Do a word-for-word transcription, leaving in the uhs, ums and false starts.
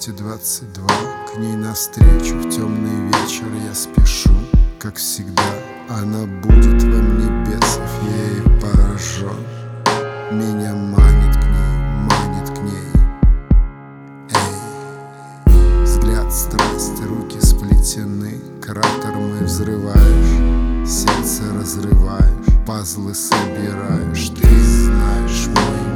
двести двадцать два. К ней навстречу в темный вечер я спешу. Как всегда, она будет во мне бесов, я ей поражен. Меня манит к ней, манит к ней. Эй, взгляд страсти, руки сплетены. Кратер мой взрываешь, сердце разрываешь, пазлы собираешь. Ты знаешь мой